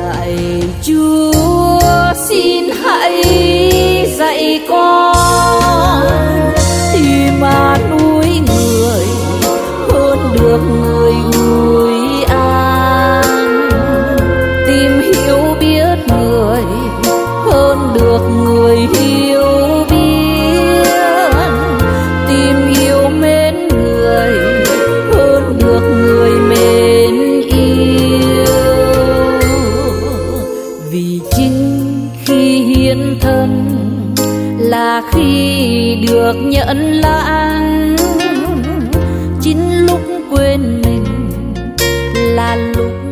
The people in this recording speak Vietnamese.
Lạy Chúa xin hãy dạy con tìm an ủi người hơn được người ủi an, tìm hiểu biết người hơn được người hiểu biết, tìm yêu mến người hơn được người mến yêu. Vì chính khi hiến thân là khi được nhận lãnh, chính lúc quên mình là lúc